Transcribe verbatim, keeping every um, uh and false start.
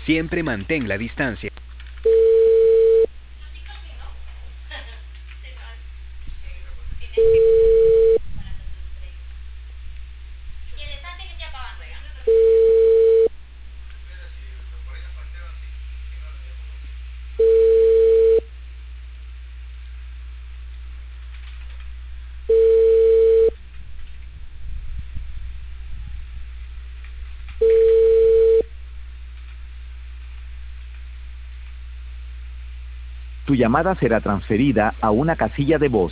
Siempre mantén la distancia. Tu llamada será transferida a una casilla de voz.